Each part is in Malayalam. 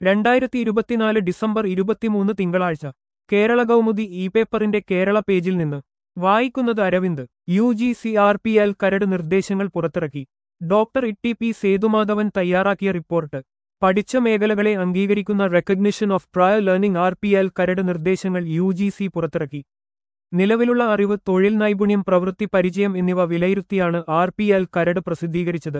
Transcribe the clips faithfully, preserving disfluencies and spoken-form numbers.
രണ്ടായിരത്തി ഇരുപത്തിനാല് ഡിസംബർ ഇരുപത്തിമൂന്ന് തിങ്കളാഴ്ച കേരള കൗമുദി ഇ പേപ്പറിന്റെ കേരള പേജിൽ നിന്ന് വായിക്കുന്നത് Aravind. U G C R P L കരട് നിർദ്ദേശങ്ങൾ പുറത്തിറക്കി. ഡോക്ടർ ഇട്ടി പി സേതുമാധവൻ തയ്യാറാക്കിയ റിപ്പോർട്ട്. പഠിച്ച മേഖലകളെ അംഗീകരിക്കുന്ന recognition of prior learning R P L കരട് നിർദ്ദേശങ്ങൾ യു ജി സി പുറത്തിറക്കി. നിലവിലുള്ള അറിവ്, തൊഴിൽ നൈപുണ്യം, പ്രവൃത്തി പരിചയം എന്നിവ വിലയിരുത്തിയാണ് ആർ പി എൽ കരട് പ്രസിദ്ധീകരിച്ചത്.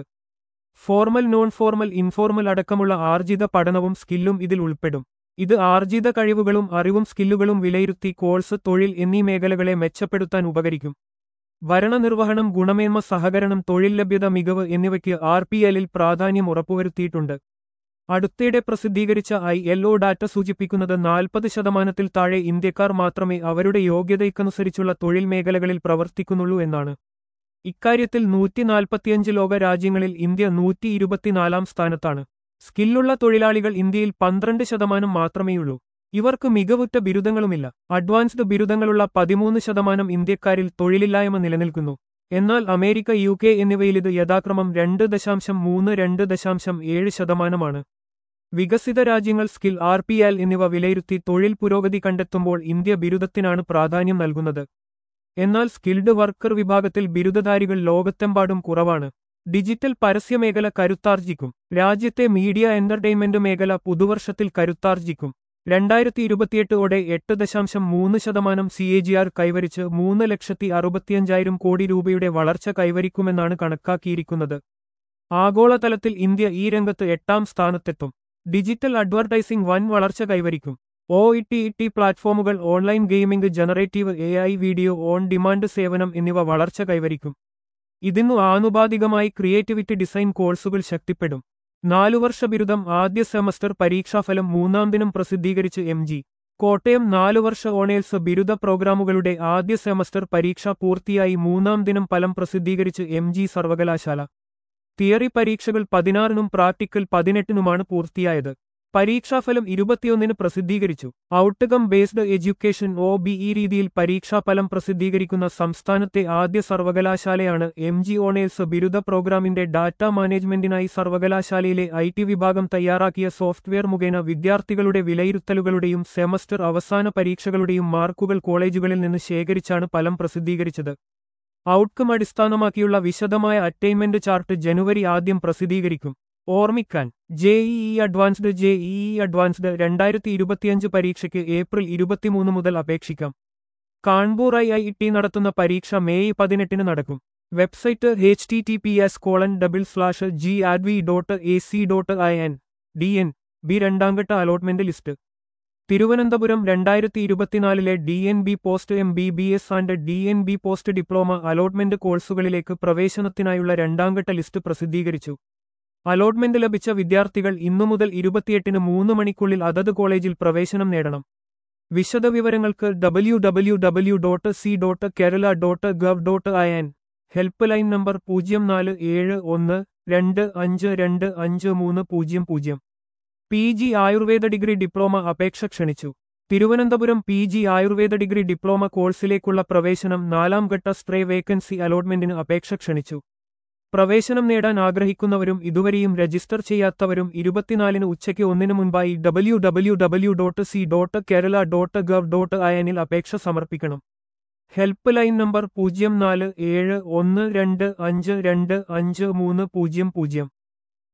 ഫോർമൽ, നോൺ ഫോർമൽ, ഇൻഫോർമൽ അടക്കമുള്ള ആർജിത പഠനവും സ്കില്ലും ഇതിൽ ഉൾപ്പെടും. ഇത് ആർജിത കഴിവുകളും അറിവും സ്കില്ലുകളും വിലയിരുത്തി കോഴ്സ്, തൊഴിൽ എന്നീ മേഖലകളെ മെച്ചപ്പെടുത്താൻ ഉപകരിക്കും. ഭരണനിർവഹണം, ഗുണമേന്മ, സഹകരണം, തൊഴിൽ ലഭ്യത, മികവ് എന്നിവയ്ക്ക് ആർ പി എല്ലിൽ പ്രാധാന്യം ഉറപ്പുവരുത്തിയിട്ടുണ്ട്. അടുത്തിടെ പ്രസിദ്ധീകരിച്ച ഐ എൽ ഒ ഡാറ്റ സൂചിപ്പിക്കുന്നത് നാൽപ്പത് ശതമാനത്തിൽ താഴെ ഇന്ത്യക്കാർ മാത്രമേ അവരുടെ യോഗ്യതയ്ക്കനുസരിച്ചുള്ള തൊഴിൽ മേഖലകളിൽ പ്രവർത്തിക്കുന്നുള്ളൂ എന്നാണ്. ഇക്കാര്യത്തിൽ നൂറ്റി നാൽപ്പത്തിയഞ്ച് ലോക രാജ്യങ്ങളിൽ ഇന്ത്യ നൂറ്റി ഇരുപത്തിനാലാം സ്ഥാനത്താണ്. സ്കില്ലുള്ള തൊഴിലാളികൾ ഇന്ത്യയിൽ പന്ത്രണ്ട് ശതമാനം മാത്രമേയുള്ളൂ. ഇവർക്ക് മികവുറ്റ ബിരുദങ്ങളുമില്ല. അഡ്വാൻസ്ഡ് ബിരുദങ്ങളുള്ള പതിമൂന്ന് ശതമാനം ഇന്ത്യക്കാരിൽ തൊഴിലില്ലായ്മ നിലനിൽക്കുന്നു. എന്നാൽ അമേരിക്ക, യു കെ എന്നിവയിലിത് യഥാക്രമം രണ്ട് ദശാംശം മൂന്ന് രണ്ട് ദശാംശം ഏഴ് ശതമാനമാണ്. വികസിത രാജ്യങ്ങൾ സ്കിൽ, ആർ പി എൽ എന്നിവ വിലയിരുത്തി തൊഴിൽ പുരോഗതി കണ്ടെത്തുമ്പോൾ ഇന്ത്യ ബിരുദത്തിനാണ് പ്രാധാന്യം നൽകുന്നത്. എന്നാൽ സ്കിൽഡ് വർക്കർ വിഭാഗത്തിൽ ബിരുദധാരികൾ ലോകത്തെമ്പാടും കുറവാണ്. ഡിജിറ്റൽ പരസ്യമേഖല കരുത്താർജിക്കും. രാജ്യത്തെ മീഡിയ എന്റർടൈൻമെന്റ് മേഖല പുതുവർഷത്തിൽ കരുത്താർജിക്കും. രണ്ടായിരത്തി ഇരുപത്തിയെട്ടോടെ എട്ട് ദശാംശം മൂന്ന് ശതമാനം സി എ ജി ആർ കൈവരിച്ച് മൂന്ന് ലക്ഷത്തി അറുപത്തിയഞ്ചായിരം കോടി രൂപയുടെ വളർച്ച കൈവരിക്കുമെന്നാണ് കണക്കാക്കിയിരിക്കുന്നത്. ആഗോളതലത്തിൽ ഇന്ത്യ ഈ രംഗത്ത് എട്ടാം സ്ഥാനത്തെത്തും. ഡിജിറ്റൽ അഡ്വർടൈസിംഗ് വൻ വളർച്ച കൈവരിക്കും. O E T E T പ്ലാറ്റ്ഫോമുകൾ, online gaming, generative A I, video on demand സേവനം എന്നിവ വളർച്ച കൈവരിക്കും. ഇതിനു ആനുപാതികമായി ക്രിയേറ്റിവിറ്റി ഡിസൈൻ കോഴ്സുകൾ ശക്തിപ്പെടും. നാലുവർഷ ബിരുദം ആദ്യ സെമസ്റ്റർ പരീക്ഷാഫലം മൂന്നാം ദിനം പ്രസിദ്ധീകരിച്ച് എം ജി കോട്ടയം. നാലുവർഷ ഓണേഴ്സ് ബിരുദ പ്രോഗ്രാമുകളുടെ ആദ്യ സെമസ്റ്റർ പരീക്ഷ പൂർത്തിയായി മൂന്നാം ദിനം ഫലം പ്രസിദ്ധീകരിച്ച് എം ജി സർവകലാശാല. തിയറി പരീക്ഷകൾ പതിനാറിനും പ്രാക്ടിക്കൽ പതിനെട്ടിനുമാണ് പൂർത്തിയായത്. പരീക്ഷാഫലം ഇരുപത്തിയൊന്നിന് പ്രസിദ്ധീകരിച്ചു. Outcome based education O B E രീതിയിൽ പരീക്ഷാഫലം പ്രസിദ്ധീകരിക്കുന്ന സംസ്ഥാനത്തെ ആദ്യ സർവകലാശാലയാണ് എം ജി ഓണേഴ്സ് ബിരുദ പ്രോഗ്രാമിന്റെ ഡാറ്റ മാനേജ്മെന്റിനായി സർവകലാശാലയിലെ ഐ ടി വിഭാഗം തയ്യാറാക്കിയ സോഫ്റ്റ്വെയർ മുഖേന വിദ്യാർത്ഥികളുടെ വിലയിരുത്തലുകളുടെയും സെമസ്റ്റർ അവസാന പരീക്ഷകളുടെയും മാർക്കുകൾ കോളേജുകളിൽ നിന്ന് ശേഖരിച്ചാണ് ഫലം പ്രസിദ്ധീകരിച്ചത്. ഔട്ട്കം അടിസ്ഥാനമാക്കിയുള്ള വിശദമായ അറ്റൈൻമെന്റ് ചാർട്ട് ജനുവരി ആദ്യം പ്രസിദ്ധീകരിക്കും. ഓർമ്മിക്കാൻ, J E E advanced J E E advanced രണ്ടായിരത്തി ഇരുപത്തിയഞ്ച് പരീക്ഷയ്ക്ക് ഏപ്രിൽ ഇരുപത്തിമൂന്ന് മുതൽ അപേക്ഷിക്കാം. കാൺപൂർ ഐ ഐ ടി നടത്തുന്ന പരീക്ഷ മെയ് പതിനെട്ടിന് നടക്കും. Website H T T P S colon double slash G ആഡ്വി dot A C dot I N. D N B രണ്ടാംഘട്ട അലോട്ട്മെന്റ് ലിസ്റ്റ്. തിരുവനന്തപുരം രണ്ടായിരത്തി ഇരുപത്തിനാലിലെ D N B post M B B S and D N B post diploma allotment കോഴ്സുകളിലേക്ക് പ്രവേശനത്തിനായുള്ള രണ്ടാംഘട്ട ലിസ്റ്റ് പ്രസിദ്ധീകരിച്ചു. അലോട്ട്മെന്റ് ലഭിച്ച വിദ്യാർത്ഥികൾ ഇന്നു മുതൽ ഇരുപത്തിയെട്ടിന് മൂന്ന് മണിക്കുള്ളിൽ അതത് കോളേജിൽ പ്രവേശനം നേടണം. വിശദവിവരങ്ങൾക്ക് W W W dot C dot Kerala dot gov dot I N. Help line number പൂജ്യം നാല് ഏഴ് ഒന്ന് രണ്ട് അഞ്ച് രണ്ട് അഞ്ച് മൂന്ന് പൂജ്യം പൂജ്യം. P G Ayurveda degree diploma അപേക്ഷ ക്ഷണിച്ചു. Thiruvananthapuram P G Ayurveda degree diploma കോഴ്സിലേക്കുള്ള പ്രവേശനം നാലാം ഘട്ട സ്ട്രേ വേക്കൻസി അലോട്ട്മെന്റിന് അപേക്ഷ ക്ഷണിച്ചു. പ്രവേശനം നേടാൻ ആഗ്രഹിക്കുന്നവരും ഇതുവരെയും രജിസ്റ്റർ ചെയ്യാത്തവരും ഇരുപത്തിനാലിന് ഉച്ചയ്ക്ക് ഒന്നിന് മുൻപായി W W W dot C dot Kerala dot gov dot I എന്നിൽ അപേക്ഷ സമർപ്പിക്കണം. ഹെൽപ്പ് ലൈൻ നമ്പർ പൂജ്യം നാല് ഏഴ് ഒന്ന് രണ്ട് അഞ്ച് രണ്ട് അഞ്ച് മൂന്ന് പൂജ്യം പൂജ്യം.